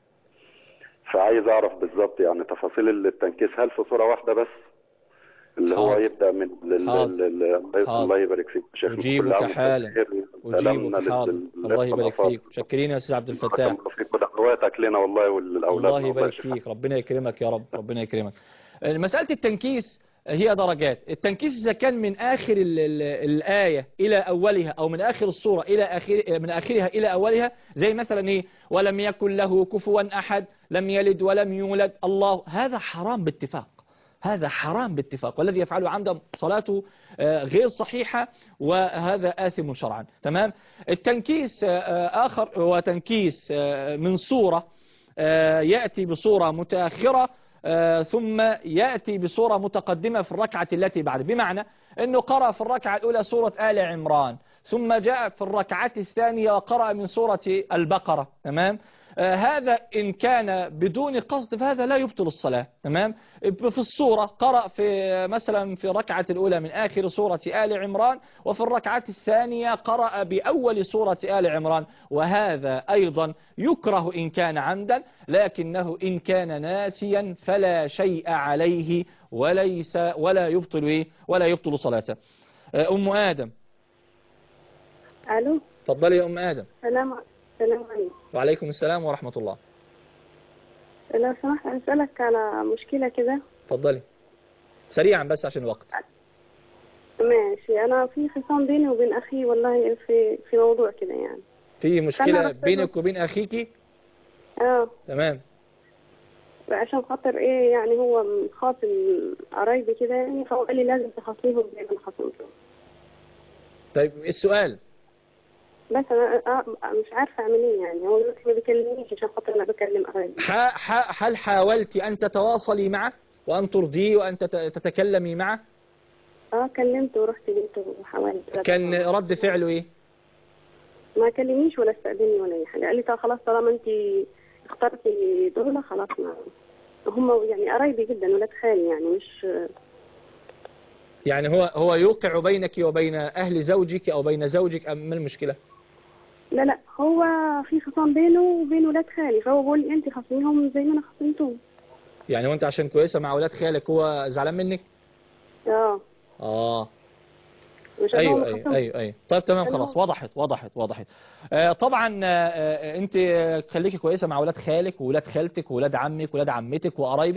فعايز اعرف بالظبط يعني تفاصيل التنكيس. هل في صوره واحده بس اللي هو يبدأ من الله يبارك فيك يا شيخ؟ أجيبك حالا. أجيبك حالا. الله يبارك فيك. شكرين يا أستاذ عبد الفتاح. دعواتك لنا والله وللأولاد. الله يبارك فيك، ربنا يكرمك يا رب، ربنا يكرمك. مسألة التنكيس هي درجات. التنكيس إذا كان من آخر ال ال الآية إلى أولها أو من آخر الصورة إلى آخر من آخرها إلى أولها، زي مثلا إيه ولم يكن له كفوا أحد، لم يلد ولم يولد، الله، هذا حرام باتفاق. هذا حرام باتفاق، والذي يفعله عمدا صلاته غير صحيحة وهذا آثم شرعا. تمام. التنكيس آخر هو تنكيس من صورة يأتي بصورة متأخرة ثم يأتي بصورة متقدمة في الركعة التي بعد، بمعنى أنه قرأ في الركعة الأولى سورة آل عمران ثم جاء في الركعة الثانية وقرأ من سورة البقرة. تمام. آه هذا إن كان بدون قصد فهذا لا يبطل الصلاة. تمام. في الصورة قرأ في مثلا في الركعة الأولى من آخر سورة آل عمران وفي الركعة الثانية قرأ بأول سورة آل عمران، وهذا أيضا يكره إن كان عمدا، لكنه إن كان ناسيا فلا شيء عليه وليس ولا يبطل إيه ولا يبطل صلاته. آه أم آدم. ألو. تفضلي يا أم آدم. سلام السلام عليكم. وعليكم السلام ورحمة الله. لو سمحت أسألك على مشكلة كده. تفضلي سريعا بس عشان الوقت. ماشي. أنا في خصام بيني وبين أخي والله في في موضوع كده يعني. في مشكلة بينك وبين أخيكي؟ اه تمام. عشان خاطر إيه يعني هو خاصم قرايبي كده يعني، فهو قال لي لازم تخاصمهم زي ما أنا خاصمتهم. طيب السؤال بس انا مش عارفه اعمل ايه يعني، هو دلوقتي ما بيكلمنيش عشان خاطر انا بكلم قرايبي. هل حاولتي ان تتواصلي معه وان ترضيه وان تتكلمي معه؟ اه كلمته ورحت جبته وحاولت. كان رد فعله ايه؟ ما كلمنيش ولا استأذنني ولا اي حاجه، قال لي طب خلاص طالما انت اخترتي دولة خلاص. ما هم يعني قرايبي جدا ولاد خالي يعني مش يعني هو هو يوقع بينك وبين اهل زوجك او بين زوجك ام ما المشكله؟ لا لا هو في خصام بينه وبين ولاد خالي، فهو بيقول لي انت خاصميهم زي ما انا خاصمتهم. يعني وانت عشان كويسه مع ولاد خالك هو زعلان منك؟ اه اه ايوه ايوه ايوه ايوه طيب تمام خلاص وضحت وضحت وضحت. آه طبعا آه انت خليكي كويسه مع ولاد خالك وولاد خالتك وولاد عمك وولاد عمتك وقرايبك،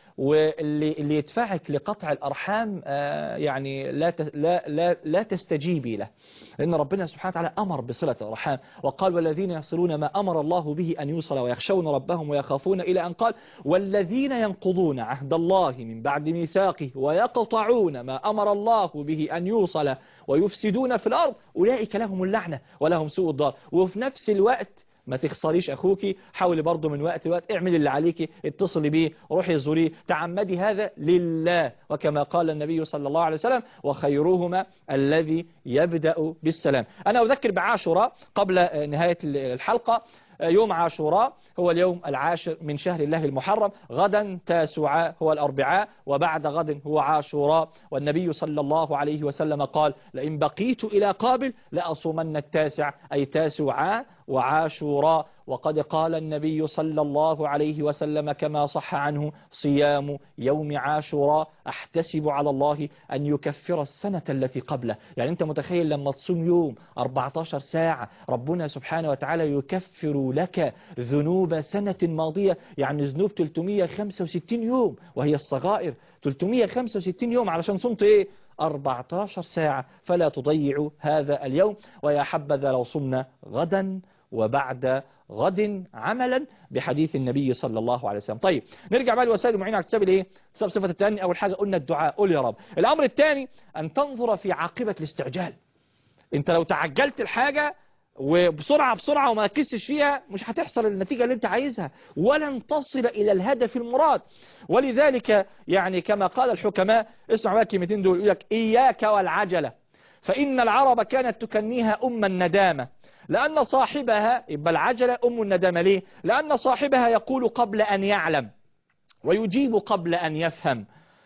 واللي اللي يدفعك لقطع الأرحام يعني لا لا لا لا تستجيبي له، لأن ربنا سبحانه وتعالى أمر بصلة الأرحام وقال والذين يصلون ما أمر الله به أن يوصل ويخشون ربهم ويخافون، إلى أن قال والذين ينقضون عهد الله من بعد ميثاقه ويقطعون ما أمر الله به أن يوصل ويفسدون في الأرض أولئك لهم اللعنة ولهم سوء الدار. وفي نفس الوقت ما تخسريش أخوكي، حاولي برضو من وقت لوقت اعملي اللي عليكي، اتصلي بيه، روحي زوريه، تعمدي هذا لله، وكما قال النبي صلى الله عليه وسلم وخيرهما الذي يبدأ بالسلام. أنا أذكر بعاشوراء قبل نهاية الحلقة. يوم عاشوراء هو اليوم العاشر من شهر الله المحرم، غدا تاسوعاء هو الأربعاء، وبعد غد هو عاشوراء. والنبي صلى الله عليه وسلم قال لئن بقيت إلى قابل لأصومن التاسع، أي تاسوعاء وعاشوراء. وقد قال النبي صلى الله عليه وسلم كما صح عنه صيام يوم عاشوراء أحتسب على الله أن يكفر السنة التي قبله. يعني أنت متخيل لما تصوم يوم أربعة عشر ساعة ربنا سبحانه وتعالى يكفر لك ذنوب سنة ماضية، يعني ذنوب ثلاثمئة وخمسة وستين يوم وهي الصغائر، ثلاثمئة وخمسة وستين يوم علشان صمت إيه؟ أربعة عشر ساعة. فلا تضيعوا هذا اليوم، ويا حبذا لو صمنا غدا وبعد غد عملا بحديث النبي صلى الله عليه وسلم. طيب نرجع بقى لوسائل المعين على اكتساب الايه؟ اكتساب صفة التأني. أول حاجة قلنا الدعاء، قول يا رب. الأمر الثاني أن تنظر في عاقبة الاستعجال. أنت لو تعجلت الحاجة وبسرعة بسرعة وما ركزتش فيها مش هتحصل النتيجة اللي انت عايزها ولن تصل إلى الهدف المراد. ولذلك يعني كما قال الحكماء، اسمعوا بقى الكلمتين دول، يقول لك إياك والعجلة فإن العرب كانت تكنيها أم الندامة، لأن صاحبها، يبقى العجلة أم الندامة ليه؟ لأن صاحبها يقول قبل أن يعلم، ويجيب قبل أن يفهم،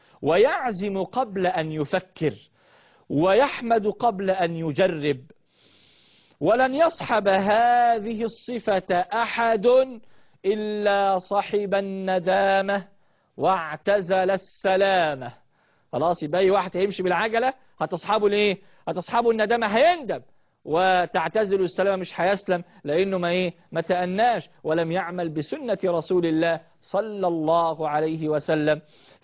ويعزم قبل أن يفكر، ويحمد قبل أن يجرب. ولن يصحب هذه الصفة أحد إلا صاحب الندامة واعتزل السلامة. خلاص، يبقى أي واحد هيمشي بالعجلة هتصحبه ليه؟ هتصحبه الندامة، هيندم، وتعتزل السلامة، مش هيسلم، لأنه ما إيه؟ ما تأناش ولم يعمل بسنة رسول الله صلى الله عليه وسلم.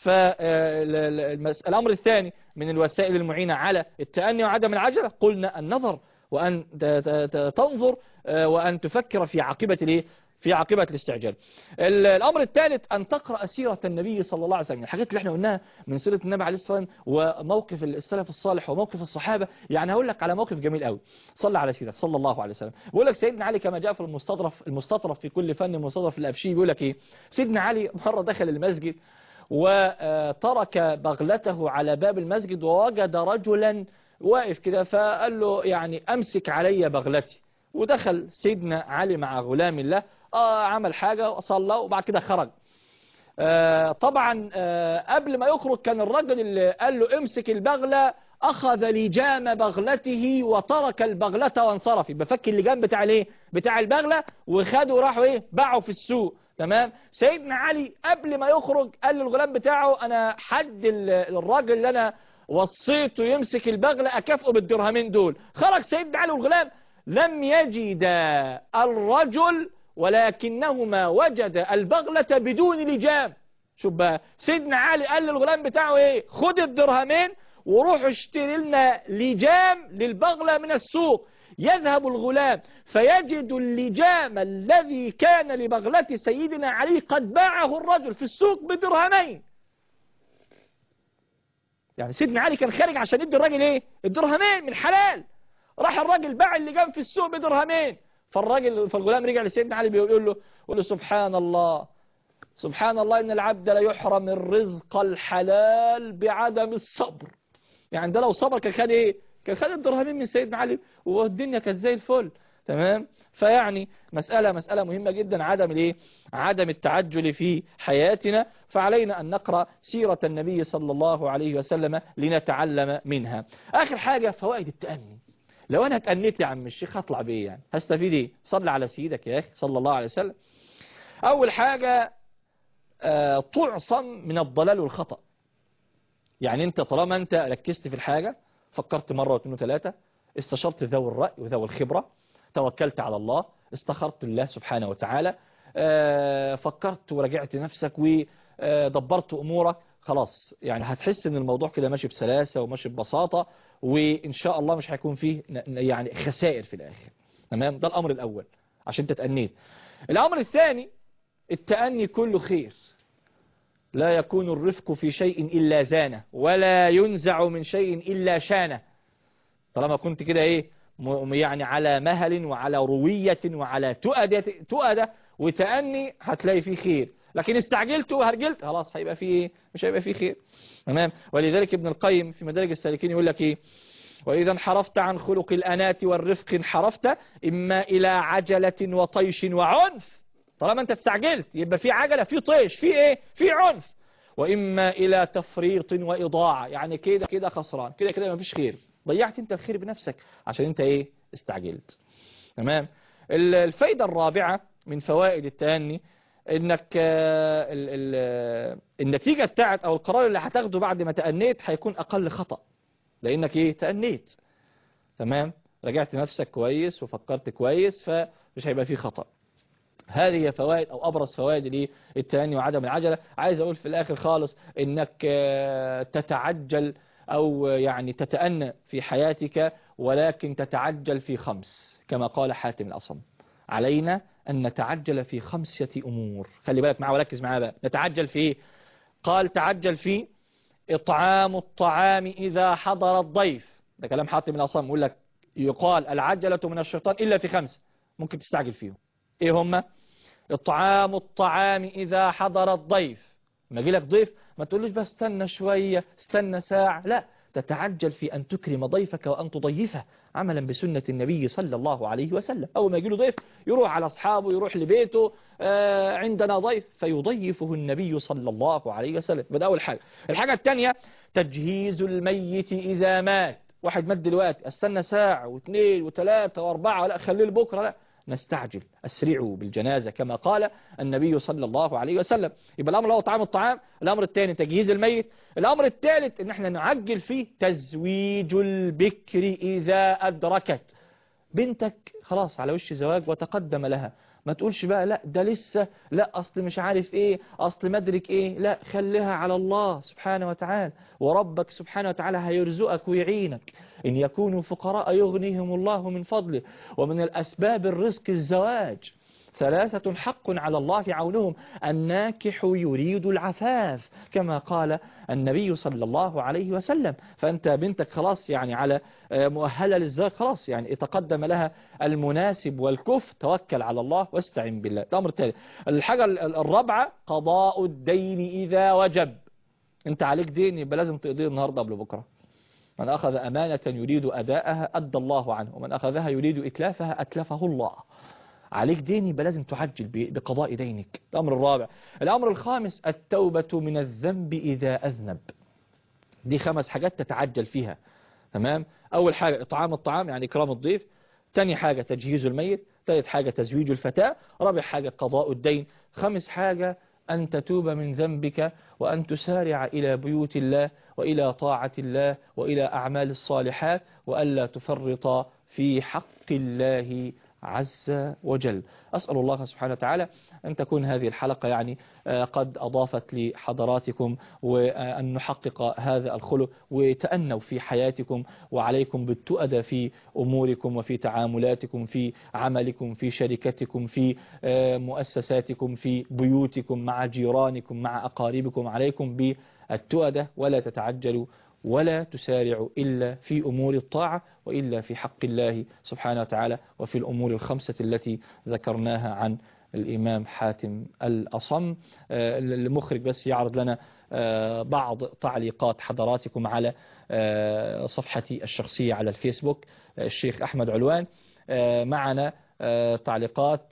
فالأمر الثاني من الوسائل المعينة على التأني وعدم العجلة قلنا النظر، وأن تنظر وأن تفكر في عاقبة الايه؟ في عاقبة الاستعجال. الأمر الثالث أن تقرأ سيرة النبي صلى الله عليه وسلم. الحاجات اللي احنا قلناها من سيرة النبي عليه الصلاة والسلام وموقف السلف الصالح وموقف الصحابة. يعني هقول لك على موقف جميل قوي، صلى على سيرة صلى الله عليه وسلم. بيقول لك سيدنا علي كما جاء في المستطرف المستطرف في كل فن مستطرف الأبشي، بيقول لك ايه؟ سيدنا علي مرة دخل المسجد وترك بغلته على باب المسجد ووجد رجلا واقف كده، فقال له يعني أمسك علي بغلتي. ودخل سيدنا علي مع غلام الله، آه عمل حاجة وصلى وبعد كده خرج. آه طبعا آه قبل ما يخرج كان الرجل اللي قال له امسك البغلة أخذ لجام بغلته وترك البغلة وانصرف. بفك اللجام بتاع الايه؟ بتاع البغلة، وخده وراحوا ايه؟ باعوا في السوق. تمام. سيدنا علي قبل ما يخرج قال للغلام بتاعه أنا حد الراجل اللي أنا وصيته يمسك البغلة أكافئه بالدرهمين دول. خرج سيدنا علي والغلام لم يجد الرجل ولكنهما وجد البغلة بدون لجام. شوف بقى، سيدنا علي قال للغلام بتاعه ايه؟ خد الدرهمين وروح اشتري لنا لجام للبغلة من السوق. يذهب الغلام فيجد اللجام الذي كان لبغلة سيدنا علي قد باعه الرجل في السوق بدرهمين. يعني سيدنا علي كان خارج عشان يدي الراجل ايه؟ الدرهمين من حلال، راح الراجل باع اللجام في السوق بدرهمين. فالراجل فالغلام رجع لسيدنا علي بيقول له يقول له سبحان الله سبحان الله إن العبد لا يحرم الرزق الحلال بعدم الصبر. يعني ده لو صبر كان خد ايه؟ كان خد الدرهمين من سيدنا علي والدنيا كانت زي الفل. تمام. فيعني مسألة مسألة مهمة جدا، عدم الايه؟ عدم التعجل في حياتنا. فعلينا أن نقرأ سيرة النبي صلى الله عليه وسلم لنتعلم منها. آخر حاجة فوائد التأني. لو أنا اتأنيت يا عم الشيخ هطلع بإيه يعني؟ هستفيد إيه؟ صلي على سيدك يا أخي صلى الله عليه وسلم. أول حاجة آه تعصم من الضلال والخطأ. يعني أنت طالما أنت ركزت في الحاجة، فكرت مرة واثنين وثلاثة، استشرت ذوي الرأي وذوي الخبرة، توكلت على الله، استخرت الله سبحانه وتعالى، آه فكرت ورجعت نفسك دبرت أمورك خلاص، يعني هتحس ان الموضوع كده ماشي بسلاسة وماشي ببساطة، وإن شاء الله مش هيكون فيه يعني خسائر في الآخر. تمام؟ ده الأمر الأول عشان انت تأنيت. الأمر الثاني، التأني كله خير. لا يكون الرفق في شيء إلا زانه، ولا ينزع من شيء إلا شانه. طالما كنت كده ايه يعني على مهل وعلى روية وعلى تؤدة تؤدة وتأني، هتلاقي فيه خير. لكن استعجلت وهرجلت خلاص هيبقى فيه ايه؟ مش هيبقى فيه خير. تمام؟ ولذلك ابن القيم في مدارج السالكين يقول لك ايه: وإذا انحرفت عن خلق الأنات والرفق انحرفت إما إلى عجلة وطيش وعنف. طالما انت استعجلت يبقى في عجلة، في طيش، في ايه؟ في عنف. وإما إلى تفريط وإضاعة، يعني كده كده خسران، كده كده ما فيش خير، ضيعت انت الخير بنفسك عشان انت ايه؟ استعجلت. تمام؟ الفايدة الرابعة من فوائد التأني انك ال ال النتيجة بتاعت او القرار اللي هتاخده بعد ما تأنيت هيكون اقل خطأ، لانك ايه؟ تأنيت. تمام؟ رجعت نفسك كويس وفكرت كويس، فمش هيبقى فيه خطأ. هذه هي فوائد او ابرز فوائد التأني وعدم العجلة. عايز اقول في الاخر خالص انك تتعجل او يعني تتأنى في حياتك، ولكن تتعجل في خمس، كما قال حاتم الأصم: علينا أن نتعجل في خمسة أمور. خلي بالك معاه وركز معاه بقى. نتعجل في إيه؟ قال: تعجل في إطعام الطعام إذا حضر الضيف. ده كلام حاتم الأصم. يقول لك يقال العجلة من الشيطان إلا في خمسة ممكن تستعجل فيهم. إيه هم؟ إطعام الطعام إذا حضر الضيف. ما يجي لك ضيف ما تقولوش بس استنى شوية، استنى ساعة، لا، تتعجل في أن تكرم ضيفك وأن تضيفه عملا بسنة النبي صلى الله عليه وسلم. أول ما يجي له ضيف يروح على أصحابه، يروح لبيته، آه عندنا ضيف، فيضيفه النبي صلى الله عليه وسلم. بدأ أول حاجة. الحاجة الثانية تجهيز الميت إذا مات. واحد مات دلوقتي، استنى ساعة واثنين وثلاثة واربعة، لا خليه لبكرة، لا، نستعجل، أسرعوا بالجنازة كما قال النبي صلى الله عليه وسلم. يبقى الأمر هو طعام الطعام. الأمر الثاني تجهيز الميت. الأمر الثالث إن احنا نعجل فيه تزويج البكر إذا أدركت. بنتك خلاص على وش زواج وتقدم لها، ما تقولش بقى لا ده لسه، لا أصل مش عارف إيه، أصل مدرك إيه، لا، خليها على الله سبحانه وتعالى، وربك سبحانه وتعالى هيرزقك ويعينك. إن يكونوا فقراء يغنيهم الله من فضله، ومن الأسباب الرزق الزواج. ثلاثة حق على الله عونهم: الناكح يريد العفاف كما قال النبي صلى الله عليه وسلم. فأنت بنتك خلاص يعني على مؤهلة للزواج، خلاص يعني اتقدم لها المناسب والكف، توكل على الله واستعن بالله. الأمر الثالث. الحاجة الرابعة قضاء الدين إذا وجب. أنت عليك دين يبقى لازم تقضيه النهاردة قبل بكرة. من أخذ أمانة يريد أداءها أدى الله عنه، ومن أخذها يريد إتلافها أتلفه الله. عليك دين يبقى لازم تعجل بقضاء دينك. الأمر الرابع. الأمر الخامس التوبة من الذنب إذا أذنب. دي خمس حاجات تتعجل فيها. تمام؟ أول حاجة إطعام الطعام يعني إكرام الضيف. ثاني حاجة تجهيز الميت. ثالث حاجة تزويج الفتاة. رابع حاجة قضاء الدين. خامس حاجة أن تتوب من ذنبك وأن تسارع إلى بيوت الله وإلى طاعة الله وإلى أعمال الصالحات، وألا تفرط في حق الله عز وجل. أسأل الله سبحانه وتعالى أن تكون هذه الحلقة يعني قد أضافت لحضراتكم، وأن نحقق هذا الخلق، وتأنوا في حياتكم، وعليكم بالتؤدى في أموركم وفي تعاملاتكم، في عملكم، في شركتكم، في مؤسساتكم، في بيوتكم، مع جيرانكم، مع أقاربكم. عليكم بالتؤدى، ولا تتعجلوا ولا تسارعوا إلا في أمور الطاعة، وإلا في حق الله سبحانه وتعالى، وفي الأمور الخمسة التي ذكرناها عن الإمام حاتم الأصم. المخرج بس يعرض لنا بعض تعليقات حضراتكم على صفحتي الشخصية على الفيسبوك، الشيخ أحمد علوان. معنا تعليقات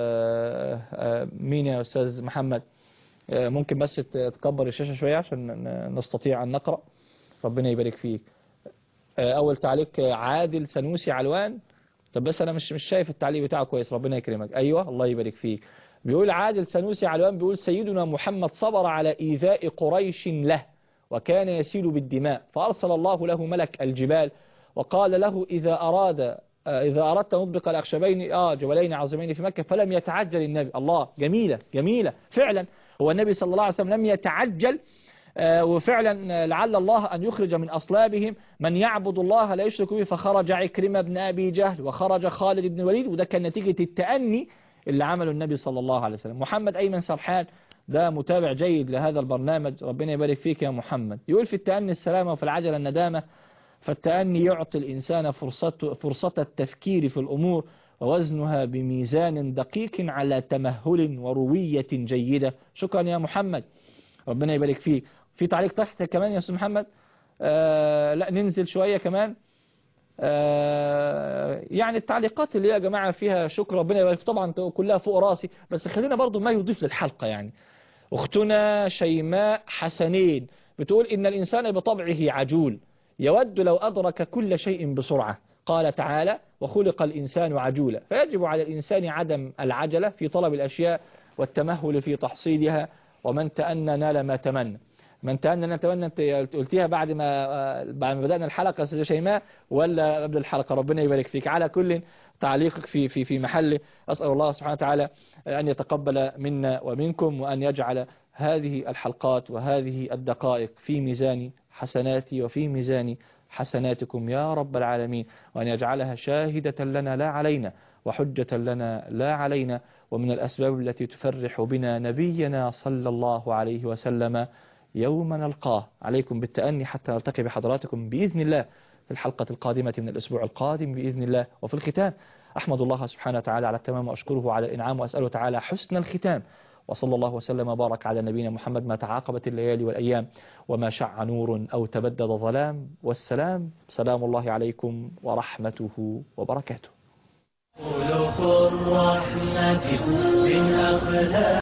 مين يا أستاذ محمد؟ ممكن بس تكبر الشاشة شوية عشان نستطيع أن نقرأ. ربنا يبارك فيك. أول تعليق عادل سنوسي علوان. طب بس أنا مش مش شايف التعليق بتاعه كويس، ربنا يكرمك. أيوة الله يبارك فيك. بيقول عادل سنوسي علوان، بيقول سيدنا محمد صبر على إيذاء قريش له، وكان يسيل بالدماء، فأرسل الله له ملك الجبال وقال له إذا أراد إذا أردت مطبق الأخشبين آه جبلين عظيمين في مكة فلم يتعجل النبي. الله، جميلة جميلة فعلا. هو النبي صلى الله عليه وسلم لم يتعجل، آه وفعلا لعل الله أن يخرج من أصلابهم من يعبد الله لا يشرك به، فخرج عكرمة بن أبي جهل وخرج خالد بن الوليد، وده كان نتيجة التأني اللي عمله النبي صلى الله عليه وسلم. محمد أيمن سرحان ده متابع جيد لهذا البرنامج، ربنا يبارك فيك يا محمد، يقول في التأني السلامة وفي العجلة الندامة، فالتأني يعطي الإنسان فرصة, فرصة التفكير في الأمور ووزنها بميزان دقيق على تمهل وروية جيدة. شكرا يا محمد، ربنا يبارك فيك. في تعليق تحت كمان يا أستاذ محمد؟ آه لا ننزل شوية كمان. آه يعني التعليقات اللي يا جماعة فيها شكر ربنا يبارك، طبعا كلها فوق راسي، بس خلينا برضو ما يضيف للحلقة. يعني أختنا شيماء حسنين بتقول إن الإنسان بطبعه عجول يود لو أدرك كل شيء بسرعة. قال تعالى وخلق الإنسان عجولا، فيجب على الإنسان عدم العجلة في طلب الأشياء والتمهل في تحصيلها، ومن تأنى نال ما تمنى. من تأنى نتمنى، أنت قلتيها بعد ما بعد ما بدأنا الحلقة أستاذ شيماء ولا قبل الحلقة؟ ربنا يبارك فيك. على كل تعليقك في في في محله. أسأل الله سبحانه وتعالى أن يتقبل منا ومنكم، وأن يجعل هذه الحلقات وهذه الدقائق في ميزان حسناتي وفي ميزان حسناتكم يا رب العالمين، وأن يجعلها شاهدة لنا لا علينا وحجة لنا لا علينا، ومن الأسباب التي تفرح بنا نبينا صلى الله عليه وسلم يوم نلقاه. عليكم بالتأني حتى نلتقي بحضراتكم بإذن الله في الحلقة القادمة من الأسبوع القادم بإذن الله. وفي الختام أحمد الله سبحانه وتعالى على التمام وأشكره على الإنعام، وأسأله تعالى حسن الختام. وصلى الله وسلم وبارك على نبينا محمد ما تعاقبت الليالي والأيام وما شع نور أو تبدد ظلام. والسلام، سلام الله عليكم ورحمته وبركاته. خلق الرحمة من أخلاق